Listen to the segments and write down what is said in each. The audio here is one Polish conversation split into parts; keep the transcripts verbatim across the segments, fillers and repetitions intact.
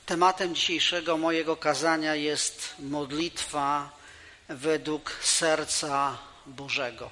Tematem dzisiejszego mojego kazania jest modlitwa według serca Bożego.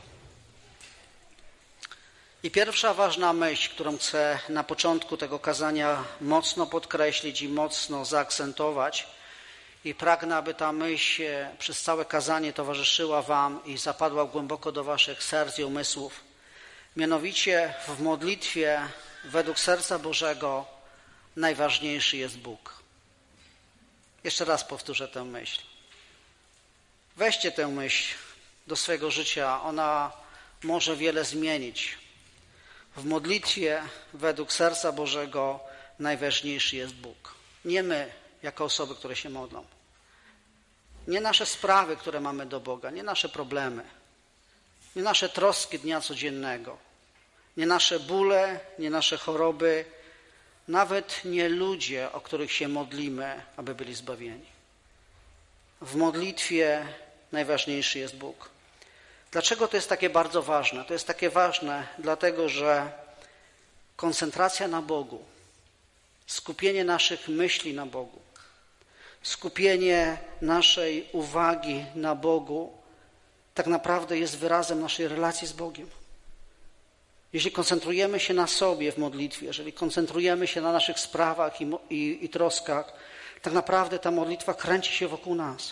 I pierwsza ważna myśl, którą chcę na początku tego kazania mocno podkreślić i mocno zaakcentować, i pragnę, aby ta myśl przez całe kazanie towarzyszyła wam i zapadła głęboko do waszych serc i umysłów. Mianowicie w modlitwie według serca Bożego najważniejszy jest Bóg. Jeszcze raz powtórzę tę myśl. Weźcie tę myśl do swojego życia, ona może wiele zmienić. W modlitwie według serca Bożego najważniejszy jest Bóg. Nie my, jako osoby, które się modlą. Nie nasze sprawy, które mamy do Boga, nie nasze problemy, nie nasze troski dnia codziennego, nie nasze bóle, nie nasze choroby, nawet nie ludzie, o których się modlimy, aby byli zbawieni. W modlitwie najważniejszy jest Bóg. Dlaczego to jest takie bardzo ważne? To jest takie ważne, dlatego że koncentracja na Bogu, skupienie naszych myśli na Bogu, skupienie naszej uwagi na Bogu tak naprawdę jest wyrazem naszej relacji z Bogiem. Jeśli koncentrujemy się na sobie w modlitwie, jeżeli koncentrujemy się na naszych sprawach i, i, i troskach, tak naprawdę ta modlitwa kręci się wokół nas.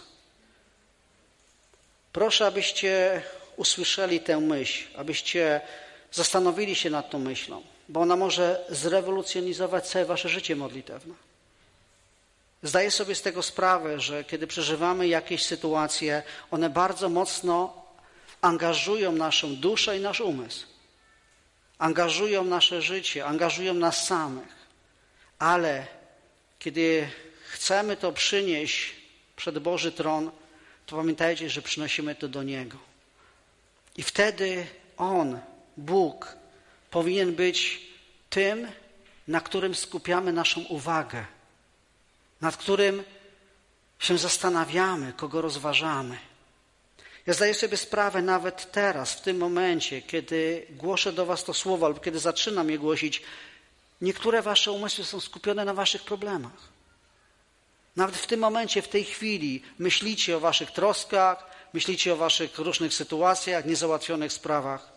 Proszę, abyście usłyszeli tę myśl, abyście zastanowili się nad tą myślą, bo ona może zrewolucjonizować całe wasze życie modlitewne. Zdaję sobie z tego sprawę, że kiedy przeżywamy jakieś sytuacje, one bardzo mocno angażują naszą duszę i nasz umysł. Angażują nasze życie, angażują nas samych. Ale kiedy chcemy to przynieść przed Boży tron, to pamiętajcie, że przynosimy to do Niego. I wtedy On, Bóg, powinien być tym, na którym skupiamy naszą uwagę, nad którym się zastanawiamy, kogo rozważamy. Ja zdaję sobie sprawę nawet teraz, w tym momencie, kiedy głoszę do was to słowo, albo kiedy zaczynam je głosić, niektóre wasze umysły są skupione na waszych problemach. Nawet w tym momencie, w tej chwili myślicie o waszych troskach, myślicie o waszych różnych sytuacjach, niezałatwionych sprawach.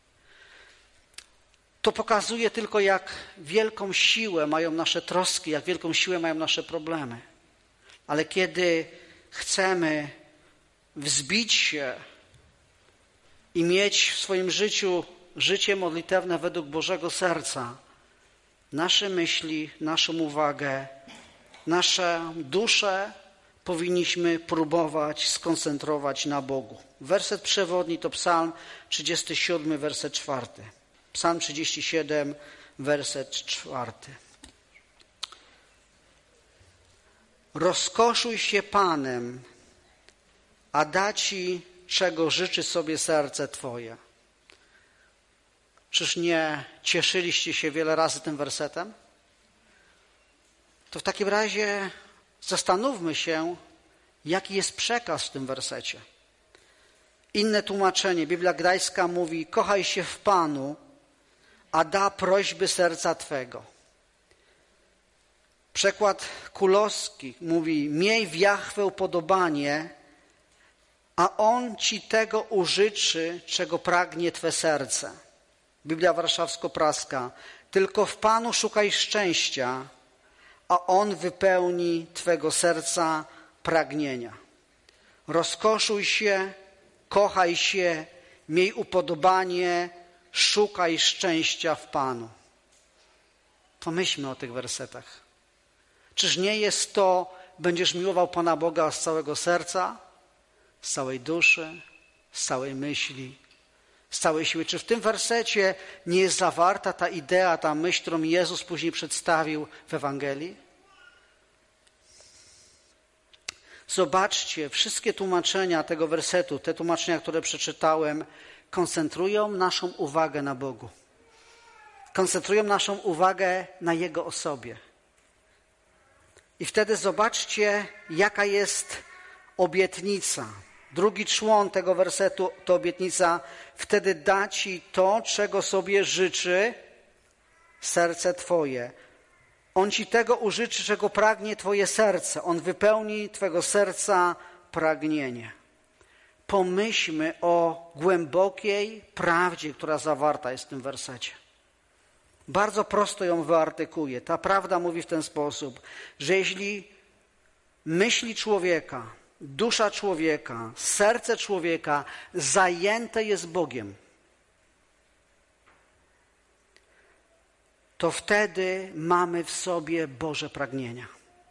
To pokazuje tylko, jak wielką siłę mają nasze troski, jak wielką siłę mają nasze problemy. Ale kiedy chcemy wzbić się i mieć w swoim życiu życie modlitewne według Bożego serca, nasze myśli, naszą uwagę, nasze dusze powinniśmy próbować skoncentrować na Bogu. Werset przewodni to Psalm trzydziesty siódmy, werset czwarty. Psalm trzydzieści siedem, werset czwarty. Rozkoszuj się Panem, a da ci, czego życzy sobie serce twoje. Czyż nie cieszyliście się wiele razy tym wersetem? To w takim razie zastanówmy się, jaki jest przekaz w tym wersecie. Inne tłumaczenie, Biblia Gdańska mówi: kochaj się w Panu, a da prośby serca twego. Przekład Kulowski mówi: miej w Jahwe upodobanie, a On ci tego użyczy, czego pragnie twe serce. Biblia Warszawsko-Praska: tylko w Panu szukaj szczęścia, a On wypełni twego serca pragnienia. Rozkoszuj się, kochaj się, miej upodobanie, szukaj szczęścia w Panu. Pomyślmy o tych wersetach. Czyż nie jest to: będziesz miłował Pana Boga z całego serca, z całej duszy, z całej myśli, z całej siły? Czy w tym wersecie nie jest zawarta ta idea, ta myśl, którą Jezus później przedstawił w Ewangelii? Zobaczcie, wszystkie tłumaczenia tego wersetu, te tłumaczenia, które przeczytałem, koncentrują naszą uwagę na Bogu. Koncentrują naszą uwagę na Jego osobie. I wtedy zobaczcie, jaka jest obietnica. Drugi człon tego wersetu to obietnica: wtedy da ci to, czego sobie życzy serce twoje. On ci tego użyczy, czego pragnie twoje serce. On wypełni twego serca pragnienie. Pomyślmy o głębokiej prawdzie, która zawarta jest w tym wersecie. Bardzo prosto ją wyartykuję. Ta prawda mówi w ten sposób, że jeśli myśli człowieka, dusza człowieka, serce człowieka zajęte jest Bogiem, to wtedy mamy w sobie Boże pragnienia.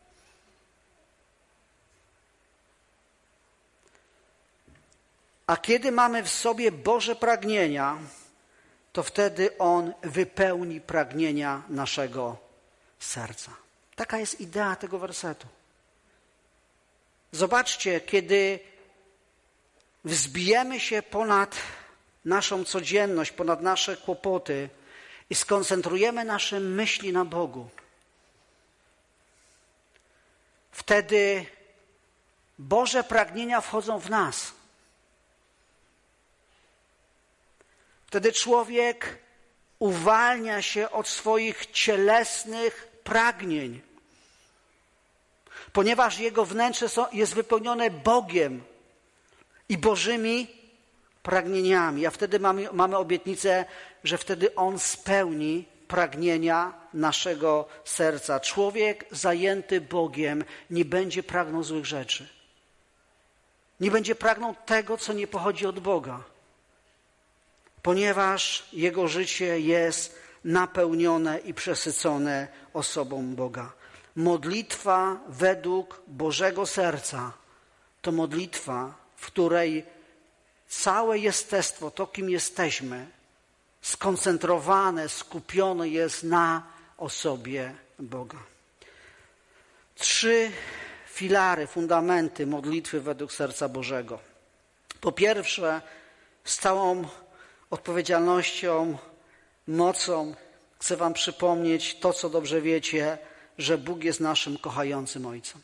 A kiedy mamy w sobie Boże pragnienia, to wtedy On wypełni pragnienia naszego serca. Taka jest idea tego wersetu. Zobaczcie, kiedy wzbijemy się ponad naszą codzienność, ponad nasze kłopoty i skoncentrujemy nasze myśli na Bogu, wtedy Boże pragnienia wchodzą w nas. Wtedy człowiek uwalnia się od swoich cielesnych pragnień, ponieważ jego wnętrze jest wypełnione Bogiem i Bożymi pragnieniami. A wtedy mamy, mamy obietnicę, że wtedy On spełni pragnienia naszego serca. Człowiek zajęty Bogiem nie będzie pragnął złych rzeczy. Nie będzie pragnął tego, co nie pochodzi od Boga, ponieważ jego życie jest napełnione i przesycone osobą Boga. Modlitwa według Bożego serca to modlitwa, w której całe jestestwo, to kim jesteśmy, skoncentrowane, skupione jest na osobie Boga. Trzy filary, fundamenty modlitwy według serca Bożego. Po pierwsze, z całą odpowiedzialnością, mocą chcę wam przypomnieć to, co dobrze wiecie, że Bóg jest naszym kochającym Ojcem.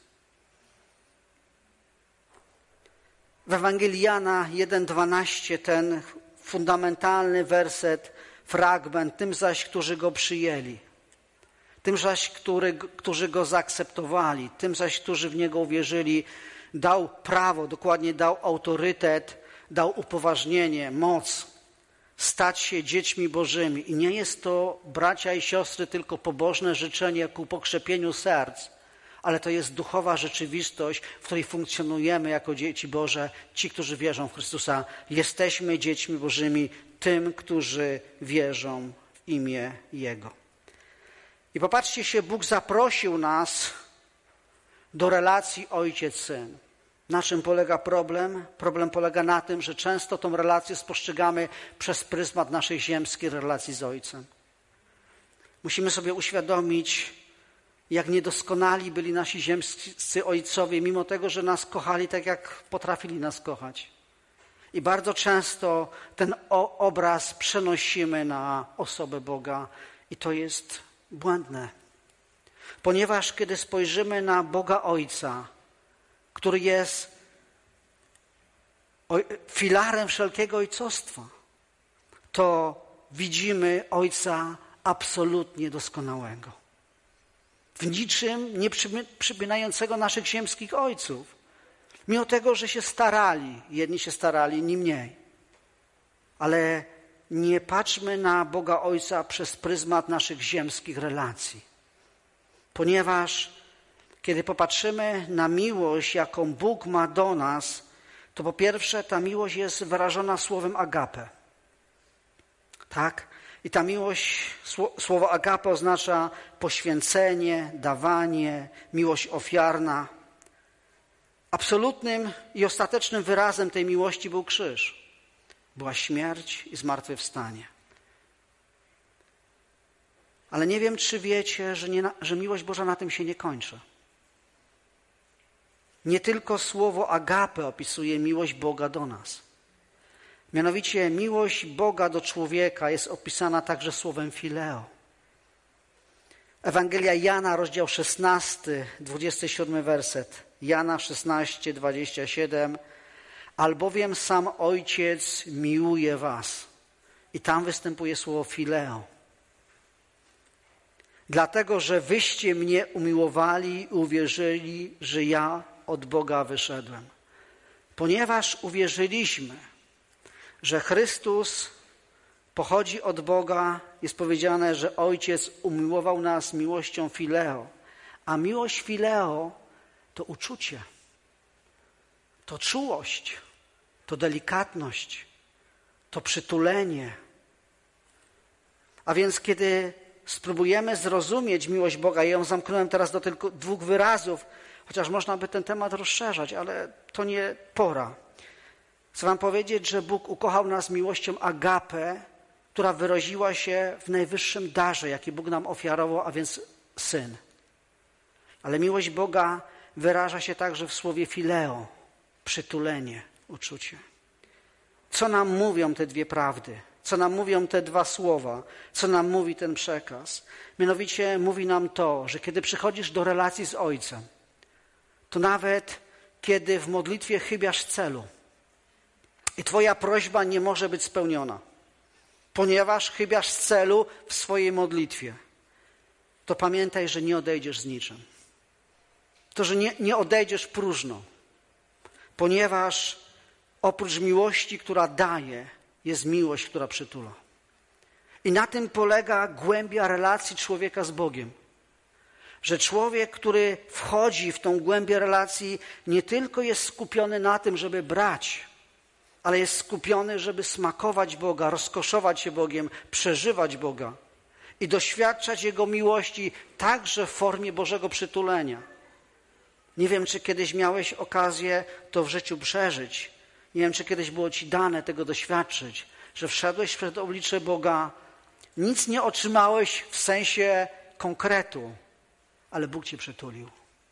W Ewangelii Jana jeden dwanaście ten fundamentalny werset, fragment, tym zaś, którzy Go przyjęli, tym zaś, który, którzy Go zaakceptowali, tym zaś, którzy w Niego uwierzyli, dał prawo, dokładnie dał autorytet, dał upoważnienie, moc, stać się dziećmi Bożymi. I nie jest to, bracia i siostry, tylko pobożne życzenie ku pokrzepieniu serc, ale to jest duchowa rzeczywistość, w której funkcjonujemy jako dzieci Boże, ci, którzy wierzą w Chrystusa. Jesteśmy dziećmi Bożymi, tym, którzy wierzą w imię Jego. I popatrzcie się, Bóg zaprosił nas do relacji ojciec-syn. Na czym polega problem? Problem polega na tym, że często tą relację spostrzegamy przez pryzmat naszej ziemskiej relacji z Ojcem. Musimy sobie uświadomić, jak niedoskonali byli nasi ziemscy ojcowie, mimo tego, że nas kochali tak, jak potrafili nas kochać. I bardzo często ten obraz przenosimy na osobę Boga i to jest błędne. Ponieważ kiedy spojrzymy na Boga Ojca, który jest filarem wszelkiego ojcostwa, to widzimy Ojca absolutnie doskonałego. W niczym nie przypominającego naszych ziemskich ojców. Mimo tego, że się starali, jedni się starali, inni mniej. Ale nie patrzmy na Boga Ojca przez pryzmat naszych ziemskich relacji. Ponieważ kiedy popatrzymy na miłość, jaką Bóg ma do nas, to po pierwsze ta miłość jest wyrażona słowem agape. Tak? I ta miłość, słowo agape oznacza poświęcenie, dawanie, miłość ofiarna. Absolutnym i ostatecznym wyrazem tej miłości był krzyż. Była śmierć i zmartwychwstanie. Ale nie wiem, czy wiecie, że, nie, że miłość Boża na tym się nie kończy. Nie tylko słowo agape opisuje miłość Boga do nas. Mianowicie miłość Boga do człowieka jest opisana także słowem fileo. Ewangelia Jana, rozdział szesnasty, dwudziesty siódmy werset. Jana szesnaście, dwadzieścia siedem. Albowiem sam Ojciec miłuje was. I tam występuje słowo fileo. dlatego że wyście mnie umiłowali i uwierzyli, że ja od Boga wyszedłem. Ponieważ uwierzyliśmy, że Chrystus pochodzi od Boga, jest powiedziane, że Ojciec umiłował nas miłością fileo, a miłość fileo to uczucie, to czułość, to delikatność, to przytulenie. A więc kiedy spróbujemy zrozumieć miłość Boga, ja ją zamknąłem teraz do tylko dwóch wyrazów, chociaż można by ten temat rozszerzać, ale to nie pora. Chcę wam powiedzieć, że Bóg ukochał nas miłością agape, która wyraziła się w najwyższym darze, jaki Bóg nam ofiarował, a więc Syn. Ale miłość Boga wyraża się także w słowie fileo, przytulenie, uczucie. Co nam mówią te dwie prawdy? Co nam mówią te dwa słowa? Co nam mówi ten przekaz? Mianowicie mówi nam to, że kiedy przychodzisz do relacji z Ojcem, to nawet kiedy w modlitwie chybiasz celu i twoja prośba nie może być spełniona, ponieważ chybiasz celu w swojej modlitwie, to pamiętaj, że nie odejdziesz z niczym. To, że nie, nie odejdziesz próżno, ponieważ oprócz miłości, która daje, jest miłość, która przytula. I na tym polega głębia relacji człowieka z Bogiem. Że człowiek, który wchodzi w tą głębię relacji, nie tylko jest skupiony na tym, żeby brać, ale jest skupiony, żeby smakować Boga, rozkoszować się Bogiem, przeżywać Boga i doświadczać Jego miłości także w formie Bożego przytulenia. Nie wiem, czy kiedyś miałeś okazję to w życiu przeżyć. Nie wiem, czy kiedyś było ci dane tego doświadczyć, że wszedłeś przed oblicze Boga, nic nie otrzymałeś w sensie konkretu, ale Bóg cię przytulił.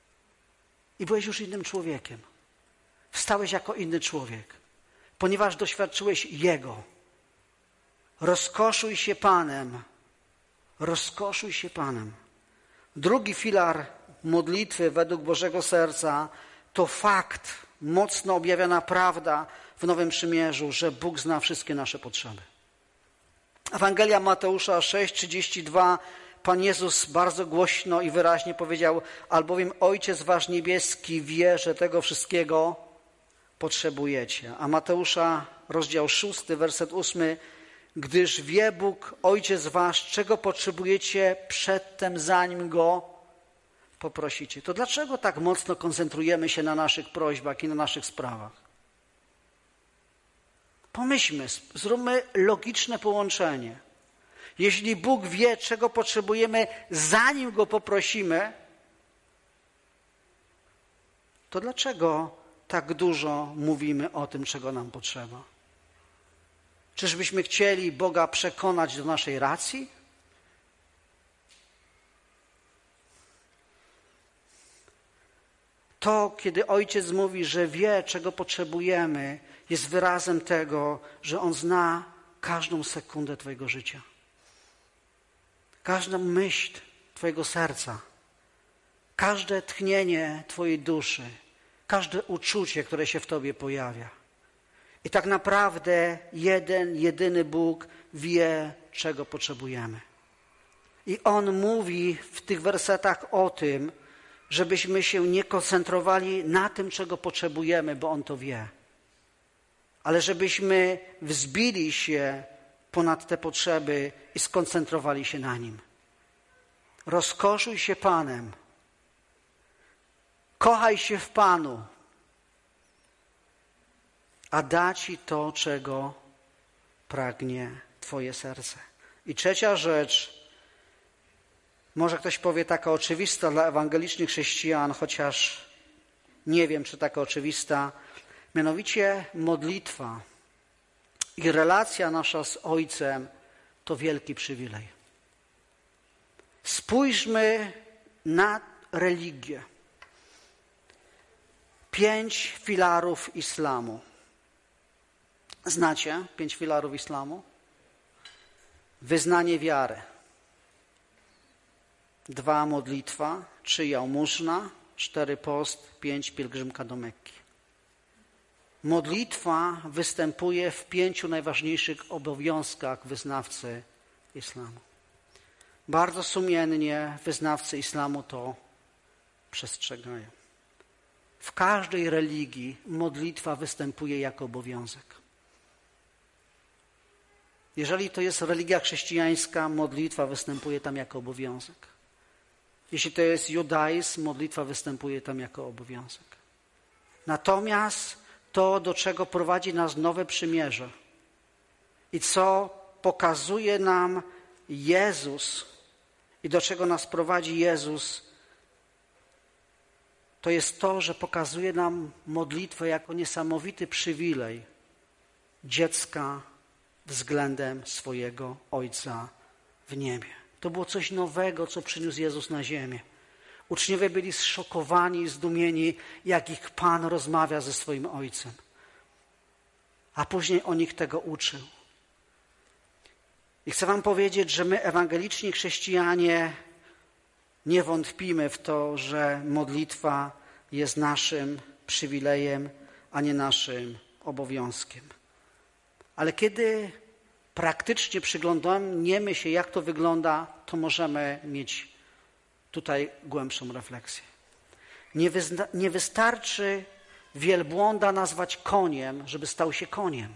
I byłeś już innym człowiekiem. Wstałeś jako inny człowiek, ponieważ doświadczyłeś Jego. Rozkoszuj się Panem. Rozkoszuj się Panem. Drugi filar modlitwy według Bożego Serca to fakt, mocno objawiona prawda w Nowym Przymierzu, że Bóg zna wszystkie nasze potrzeby. Ewangelia Mateusza sześć trzydzieści dwa. Pan Jezus bardzo głośno i wyraźnie powiedział: albowiem Ojciec wasz niebieski wie, że tego wszystkiego potrzebujecie. A Mateusza, rozdział szósty, werset ósmy. Gdyż wie Bóg, Ojciec wasz, czego potrzebujecie przedtem, zanim Go poprosicie. To dlaczego tak mocno koncentrujemy się na naszych prośbach i na naszych sprawach? Pomyślmy, zróbmy logiczne połączenie. Jeśli Bóg wie, czego potrzebujemy, zanim Go poprosimy, to dlaczego tak dużo mówimy o tym, czego nam potrzeba? Czyżbyśmy chcieli Boga przekonać do naszej racji? To, kiedy Ojciec mówi, że wie, czego potrzebujemy, jest wyrazem tego, że On zna każdą sekundę twojego życia. Każdą myśl twojego serca. Każde tchnienie twojej duszy. Każde uczucie, które się w tobie pojawia. I tak naprawdę jeden, jedyny Bóg wie, czego potrzebujemy. I On mówi w tych wersetach o tym, żebyśmy się nie koncentrowali na tym, czego potrzebujemy, bo On to wie. Ale żebyśmy wzbili się ponad te potrzeby i skoncentrowali się na Nim. Rozkoszuj się Panem. Kochaj się w Panu. A da Ci to, czego pragnie Twoje serce. I trzecia rzecz, może ktoś powie taka oczywista dla ewangelicznych chrześcijan, chociaż nie wiem, czy taka oczywista, mianowicie modlitwa i relacja nasza z Ojcem to wielki przywilej. Spójrzmy na religię. Pięć filarów islamu. Znacie pięć filarów islamu? Wyznanie wiary. Dwa modlitwa, trzy jałmużna, cztery post, pięć pielgrzymka do Mekki. Modlitwa występuje w pięciu najważniejszych obowiązkach wyznawcy islamu. Bardzo sumiennie wyznawcy islamu to przestrzegają. W każdej religii modlitwa występuje jako obowiązek. Jeżeli to jest religia chrześcijańska, modlitwa występuje tam jako obowiązek. Jeśli to jest judaizm, modlitwa występuje tam jako obowiązek. Natomiast to, do czego prowadzi nas nowe przymierze i co pokazuje nam Jezus i do czego nas prowadzi Jezus, to jest to, że pokazuje nam modlitwę jako niesamowity przywilej dziecka względem swojego Ojca w niebie. To było coś nowego, co przyniósł Jezus na ziemię. Uczniowie byli zszokowani i zdumieni, jak ich Pan rozmawia ze swoim Ojcem. A później on ich tego uczył. I chcę wam powiedzieć, że my, ewangeliczni chrześcijanie, nie wątpimy w to, że modlitwa jest naszym przywilejem, a nie naszym obowiązkiem. Ale kiedy praktycznie przyglądamy się, jak to wygląda, to możemy mieć tutaj głębszą refleksję. Nie, wyzna- nie wystarczy wielbłąda nazwać koniem, żeby stał się koniem.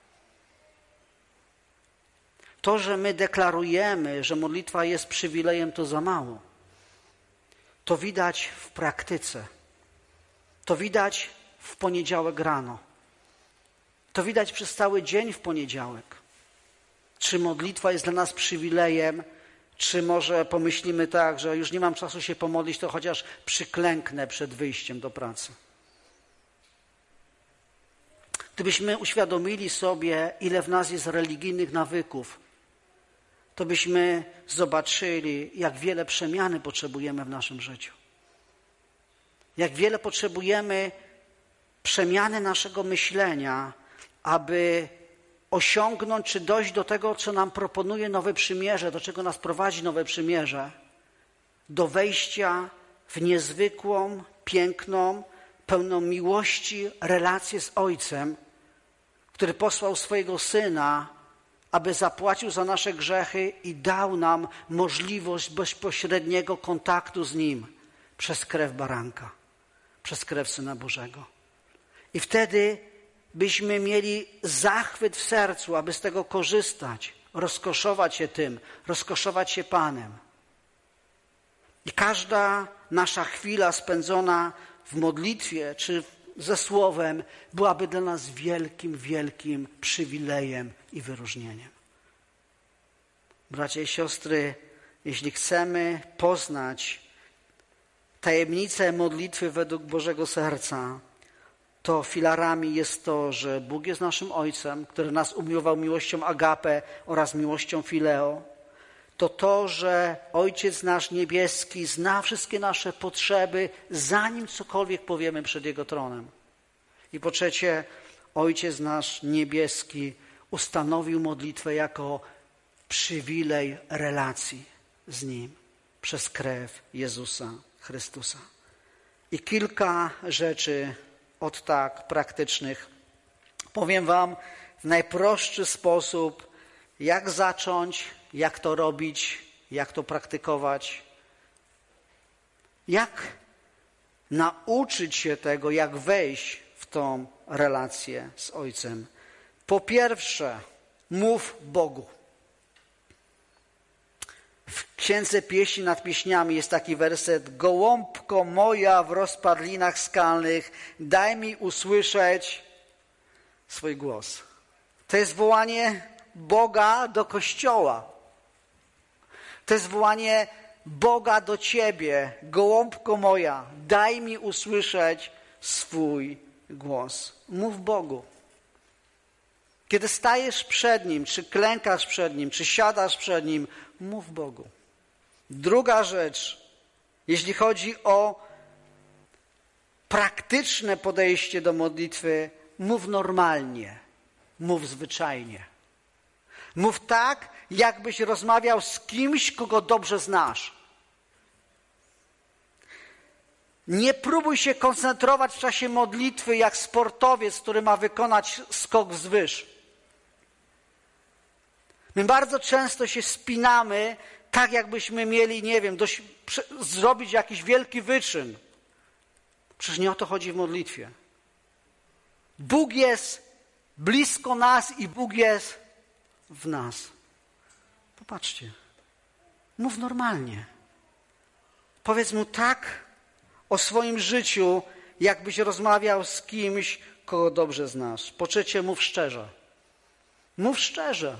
To, że my deklarujemy, że modlitwa jest przywilejem, to za mało. To widać w praktyce. To widać w poniedziałek rano. To widać przez cały dzień w poniedziałek. Czy modlitwa jest dla nas przywilejem, czy może pomyślimy tak, że już nie mam czasu się pomodlić, to chociaż przyklęknę przed wyjściem do pracy. Gdybyśmy uświadomili sobie, ile w nas jest religijnych nawyków, to byśmy zobaczyli, jak wiele przemiany potrzebujemy w naszym życiu. Jak wiele potrzebujemy przemiany naszego myślenia, aby osiągnąć czy dojść do tego, co nam proponuje Nowe Przymierze, do czego nas prowadzi Nowe Przymierze, do wejścia w niezwykłą, piękną, pełną miłości relację z Ojcem, który posłał swojego Syna, aby zapłacił za nasze grzechy i dał nam możliwość bezpośredniego kontaktu z Nim przez krew baranka, przez krew Syna Bożego. I wtedy byśmy mieli zachwyt w sercu, aby z tego korzystać, rozkoszować się tym, rozkoszować się Panem. I każda nasza chwila spędzona w modlitwie czy ze Słowem byłaby dla nas wielkim, wielkim przywilejem i wyróżnieniem. Bracia i siostry, jeśli chcemy poznać tajemnicę modlitwy według Bożego serca, to filarami jest to, że Bóg jest naszym Ojcem, który nas umiłował miłością agape oraz miłością fileo. To to, że Ojciec nasz niebieski zna wszystkie nasze potrzeby, zanim cokolwiek powiemy przed Jego tronem. I po trzecie, Ojciec nasz niebieski ustanowił modlitwę jako przywilej relacji z Nim przez krew Jezusa Chrystusa. I kilka rzeczy od tak praktycznych. Powiem wam w najprostszy sposób, jak zacząć, jak to robić, jak to praktykować. Jak nauczyć się tego, jak wejść w tą relację z Ojcem. Po pierwsze, mów Bogu. W Księdze Pieśni nad Pieśniami jest taki werset: gołąbko moja w rozpadlinach skalnych, daj mi usłyszeć swój głos. To jest wołanie Boga do Kościoła. To jest wołanie Boga do ciebie. Gołąbko moja, daj mi usłyszeć swój głos. Mów Bogu. Kiedy stajesz przed Nim, czy klękasz przed Nim, czy siadasz przed Nim, mów Bogu. Druga rzecz, jeśli chodzi o praktyczne podejście do modlitwy, mów normalnie, mów zwyczajnie. Mów tak, jakbyś rozmawiał z kimś, kogo dobrze znasz. Nie próbuj się koncentrować w czasie modlitwy jak sportowiec, który ma wykonać skok wzwyż. My bardzo często się spinamy Tak jakbyśmy mieli, nie wiem, dość, przy, zrobić jakiś wielki wyczyn. Przecież nie o to chodzi w modlitwie. Bóg jest blisko nas i Bóg jest w nas. Popatrzcie. Mów normalnie. Powiedz mu tak o swoim życiu, jakbyś rozmawiał z kimś, kogo dobrze znasz. Po trzecie, mów szczerze. Mów szczerze.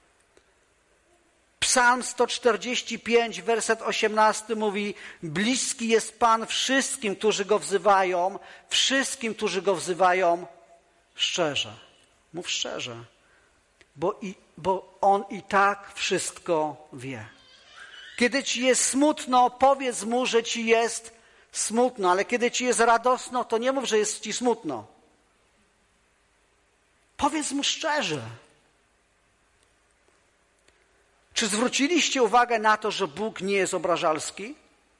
Psalm sto czterdzieści pięć, werset osiemnasty mówi: bliski jest Pan wszystkim, którzy Go wzywają, wszystkim, którzy Go wzywają szczerze. Mów szczerze, bo, i, bo On i tak wszystko wie. Kiedy ci jest smutno, powiedz Mu, że ci jest smutno, ale kiedy ci jest radosno, to nie mów, że jest ci smutno. Powiedz Mu szczerze. Czy zwróciliście uwagę na to, że Bóg nie jest obrażalski?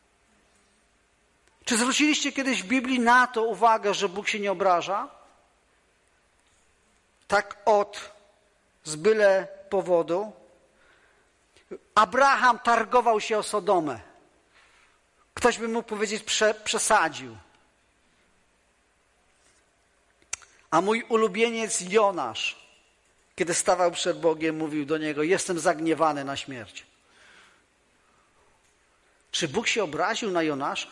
Czy zwróciliście kiedyś w Biblii na to uwagę, że Bóg się nie obraża? Tak od z byle powodu. Abraham targował się o Sodomę. Ktoś by mógł powiedzieć, prze, przesadził. A mój ulubieniec Jonasz, kiedy stawał przed Bogiem, mówił do Niego: jestem zagniewany na śmierć. Czy Bóg się obraził na Jonasza?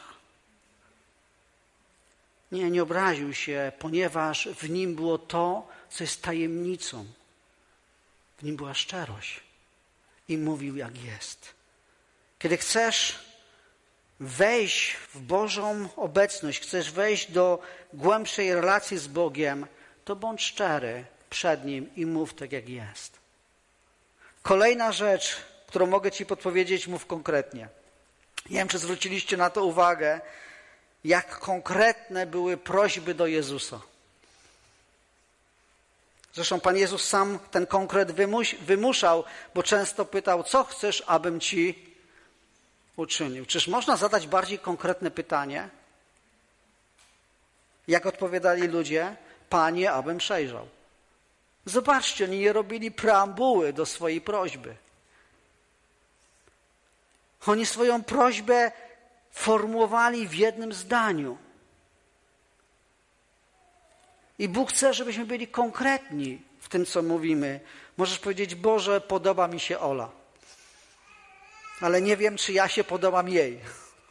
Nie, nie obraził się, ponieważ w nim było to, co jest tajemnicą. W nim była szczerość. I mówił, jak jest. Kiedy chcesz wejść w Bożą obecność, chcesz wejść do głębszej relacji z Bogiem, to bądź szczery przed Nim i mów tak, jak jest. Kolejna rzecz, którą mogę Ci podpowiedzieć, mów konkretnie. Nie wiem, czy zwróciliście na to uwagę, jak konkretne były prośby do Jezusa. Zresztą Pan Jezus sam ten konkret wymuś, wymuszał, bo często pytał: co chcesz, abym Ci uczynił? Czyż można zadać bardziej konkretne pytanie? Jak odpowiadali ludzie? Panie, abym przejrzał. Zobaczcie, oni nie robili preambuły do swojej prośby. Oni swoją prośbę formułowali w jednym zdaniu. I Bóg chce, żebyśmy byli konkretni w tym, co mówimy. Możesz powiedzieć: Boże, podoba mi się Ola, ale nie wiem, czy ja się podobam jej.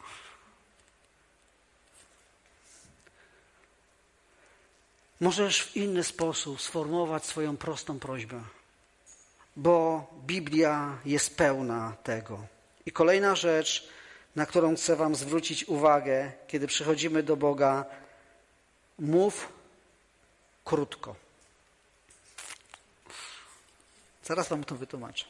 Możesz w inny sposób sformułować swoją prostą prośbę, bo Biblia jest pełna tego. I kolejna rzecz, na którą chcę wam zwrócić uwagę, kiedy przychodzimy do Boga: mów krótko. Zaraz wam to wytłumaczę.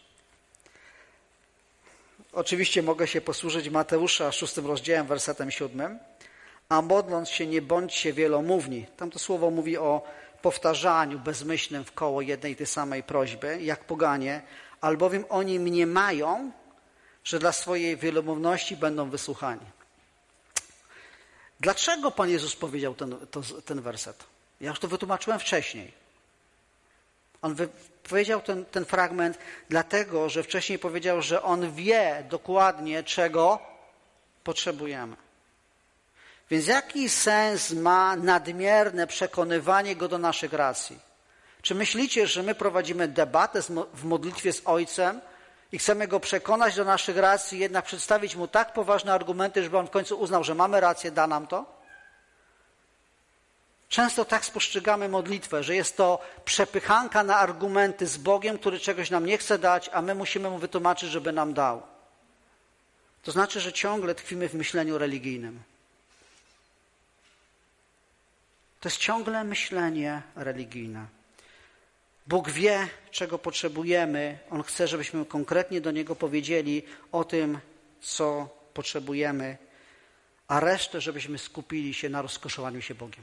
Oczywiście mogę się posłużyć Mateusza szóstym rozdziałem, wersetem siódmym. A modląc się, nie bądźcie wielomówni. Tam to słowo mówi o powtarzaniu bezmyślnym w koło jednej i tej samej prośby, jak poganie, albowiem oni mniemają, że dla swojej wielomówności będą wysłuchani. Dlaczego Pan Jezus powiedział ten, to, ten werset? Ja już to wytłumaczyłem wcześniej. On wy, powiedział ten, ten fragment dlatego, że wcześniej powiedział, że On wie dokładnie, czego potrzebujemy. Więc jaki sens ma nadmierne przekonywanie Go do naszych racji? Czy myślicie, że my prowadzimy debatę w modlitwie z Ojcem i chcemy Go przekonać do naszych racji, jednak przedstawić Mu tak poważne argumenty, żeby On w końcu uznał, że mamy rację, da nam to? Często tak spostrzegamy modlitwę, że jest to przepychanka na argumenty z Bogiem, który czegoś nam nie chce dać, a my musimy Mu wytłumaczyć, żeby nam dał. To znaczy, że ciągle tkwimy w myśleniu religijnym. To jest ciągle myślenie religijne. Bóg wie, czego potrzebujemy. On chce, żebyśmy konkretnie do Niego powiedzieli o tym, co potrzebujemy, a resztę, żebyśmy skupili się na rozkoszowaniu się Bogiem.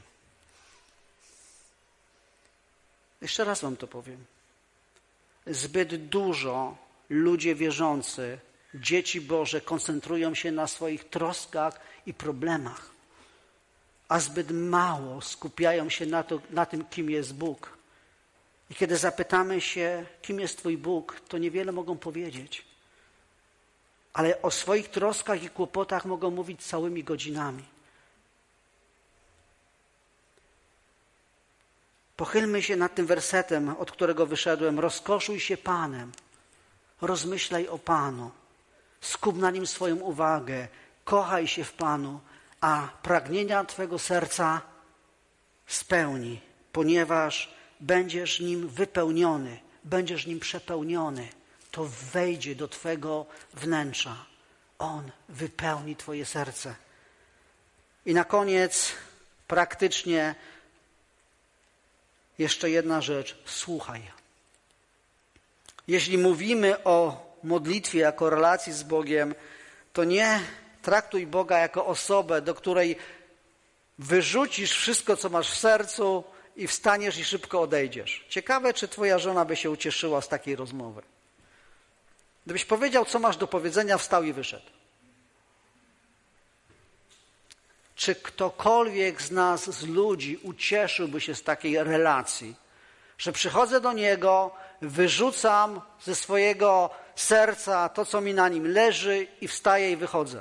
Jeszcze raz wam to powiem. Zbyt dużo ludzie wierzący, dzieci Boże, koncentrują się na swoich troskach i problemach, a zbyt mało skupiają się na, to, na tym, kim jest Bóg. I kiedy zapytamy się, kim jest Twój Bóg, to niewiele mogą powiedzieć. ale o swoich troskach i kłopotach mogą mówić całymi godzinami. Pochylmy się nad tym wersetem, od którego wyszedłem. Rozkoszuj się Panem, rozmyślaj o Panu, skup na Nim swoją uwagę, kochaj się w Panu, a pragnienia Twego serca spełni, ponieważ będziesz Nim wypełniony, będziesz Nim przepełniony. To wejdzie do Twego wnętrza. On wypełni Twoje serce. I na koniec praktycznie jeszcze jedna rzecz. Słuchaj. Jeśli mówimy o modlitwie jako relacji z Bogiem, to nie traktuj Boga jako osobę, do której wyrzucisz wszystko, co masz w sercu i wstaniesz i szybko odejdziesz. Ciekawe, czy twoja żona by się ucieszyła z takiej rozmowy. Gdybyś powiedział, co masz do powiedzenia, wstał i wyszedł. Czy ktokolwiek z nas, z ludzi, ucieszyłby się z takiej relacji, że przychodzę do Niego, wyrzucam ze swojego serca to, co mi na nim leży i wstaję i wychodzę.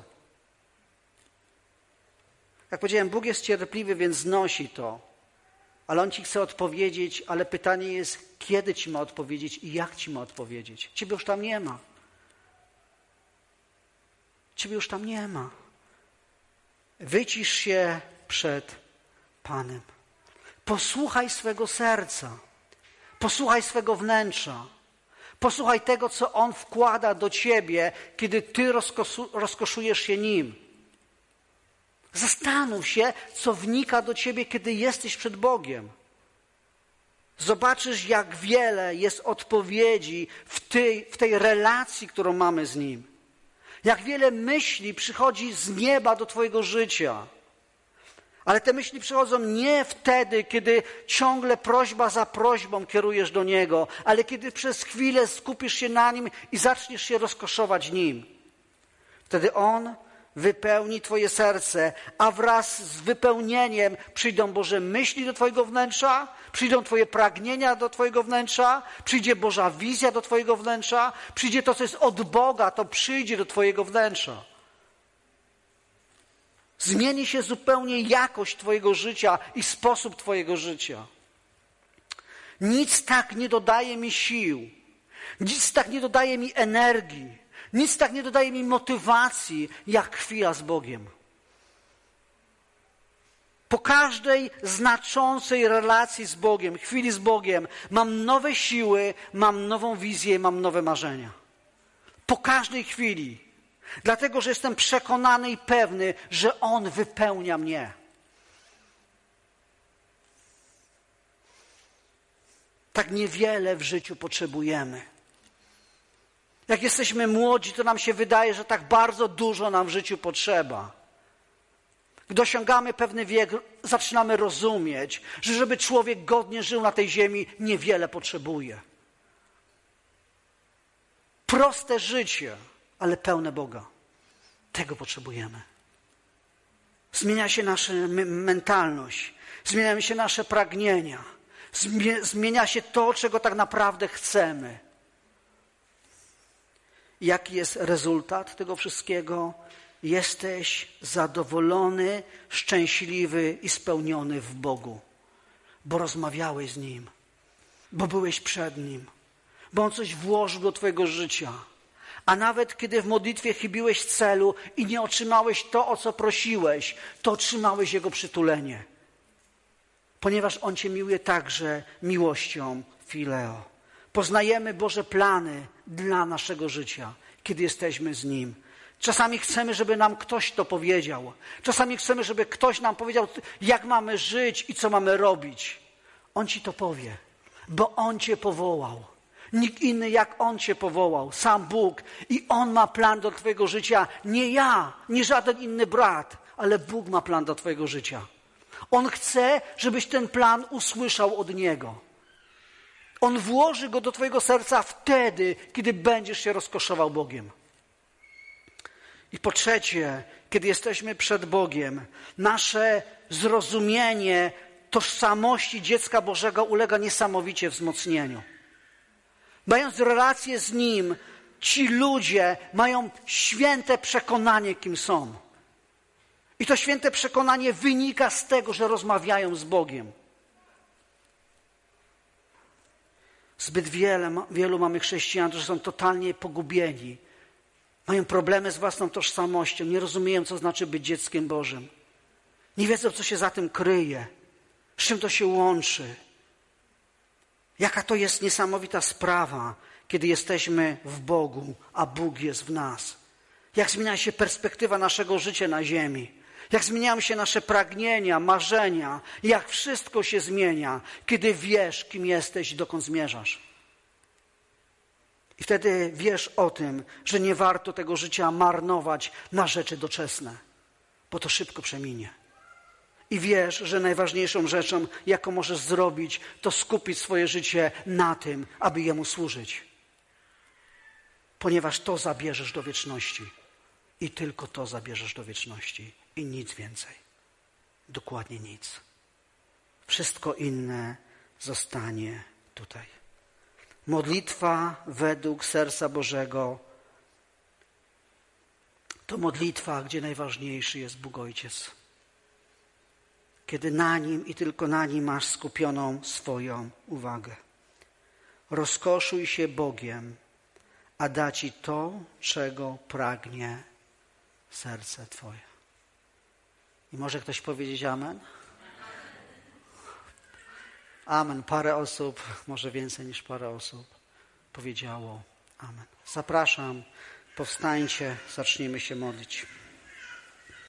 Jak powiedziałem, Bóg jest cierpliwy, więc znosi to, ale On ci chce odpowiedzieć, ale pytanie jest, kiedy ci ma odpowiedzieć i jak ci ma odpowiedzieć. Ciebie już tam nie ma. Ciebie już tam nie ma. Wycisz się przed Panem. Posłuchaj swego serca. Posłuchaj swego wnętrza. Posłuchaj tego, co On wkłada do ciebie, kiedy ty rozkosu, rozkoszujesz się Nim. Zastanów się, co wnika do ciebie, kiedy jesteś przed Bogiem. Zobaczysz, jak wiele jest odpowiedzi w tej, w tej relacji, którą mamy z Nim. Jak wiele myśli przychodzi z nieba do twojego życia. Ale te myśli przychodzą nie wtedy, kiedy ciągle prośba za prośbą kierujesz do Niego, ale kiedy przez chwilę skupisz się na Nim i zaczniesz się rozkoszować Nim. Wtedy On wypełni twoje serce, a wraz z wypełnieniem przyjdą Boże myśli do twojego wnętrza, przyjdą twoje pragnienia do twojego wnętrza, przyjdzie Boża wizja do twojego wnętrza, przyjdzie to, co jest od Boga, to przyjdzie do twojego wnętrza. Zmieni się zupełnie jakość twojego życia i sposób twojego życia. Nic tak nie dodaje mi sił, nic tak nie dodaje mi energii, nic tak nie dodaje mi motywacji, jak chwila z Bogiem. Po każdej znaczącej relacji z Bogiem, chwili z Bogiem, mam nowe siły, mam nową wizję, mam nowe marzenia. Po każdej chwili. Dlatego, że jestem przekonany i pewny, że On wypełnia mnie. Tak niewiele w życiu potrzebujemy. Jak jesteśmy młodzi, to nam się wydaje, że tak bardzo dużo nam w życiu potrzeba. Gdy osiągamy pewny wiek, zaczynamy rozumieć, że żeby człowiek godnie żył na tej ziemi, niewiele potrzebuje. Proste życie, ale pełne Boga. Tego potrzebujemy. Zmienia się nasza mentalność, zmieniają się nasze pragnienia, zmienia się to, czego tak naprawdę chcemy. Jaki jest rezultat tego wszystkiego? Jesteś zadowolony, szczęśliwy i spełniony w Bogu, bo rozmawiałeś z Nim, bo byłeś przed Nim, bo On coś włożył do twojego życia. A nawet kiedy w modlitwie chybiłeś celu i nie otrzymałeś to, o co prosiłeś, to otrzymałeś Jego przytulenie. Ponieważ On cię miłuje także miłością fileo. Poznajemy Boże plany dla naszego życia, kiedy jesteśmy z Nim. Czasami chcemy, żeby nam ktoś to powiedział. Czasami chcemy, żeby ktoś nam powiedział, jak mamy żyć i co mamy robić. On ci to powie, bo On cię powołał. Nikt inny jak On cię powołał, sam Bóg. I On ma plan do twojego życia. Nie ja, nie żaden inny brat, ale Bóg ma plan do twojego życia. On chce, żebyś ten plan usłyszał od Niego. On włoży go do twojego serca wtedy, kiedy będziesz się rozkoszował Bogiem. I po trzecie, kiedy jesteśmy przed Bogiem, nasze zrozumienie tożsamości dziecka Bożego ulega niesamowicie wzmocnieniu. Mając relację z Nim, ci ludzie mają święte przekonanie, kim są. I to święte przekonanie wynika z tego, że rozmawiają z Bogiem. Zbyt wiele, wielu mamy chrześcijan, którzy są totalnie pogubieni. Mają problemy z własną tożsamością, nie rozumieją, co znaczy być dzieckiem Bożym. Nie wiedzą, co się za tym kryje, z czym to się łączy. Jaka to jest niesamowita sprawa, kiedy jesteśmy w Bogu, a Bóg jest w nas. Jak zmienia się perspektywa naszego życia na ziemi. Jak zmieniają się nasze pragnienia, marzenia. Jak wszystko się zmienia, kiedy wiesz, kim jesteś i dokąd zmierzasz. I wtedy wiesz o tym, że nie warto tego życia marnować na rzeczy doczesne, bo to szybko przeminie. I wiesz, że najważniejszą rzeczą, jaką możesz zrobić, to skupić swoje życie na tym, aby Jemu służyć. Ponieważ to zabierzesz do wieczności. I tylko to zabierzesz do wieczności. I nic więcej. Dokładnie nic. Wszystko inne zostanie tutaj. Modlitwa według serca Bożego to modlitwa, gdzie najważniejszy jest Bóg Ojciec. Kiedy na Nim i tylko na Nim masz skupioną swoją uwagę. Rozkoszuj się Bogiem, a da Ci to, czego pragnie serce Twoje. I może ktoś powiedzieć amen? Amen. Parę osób, może więcej niż parę osób powiedziało amen. Zapraszam, powstańcie, zacznijmy się modlić.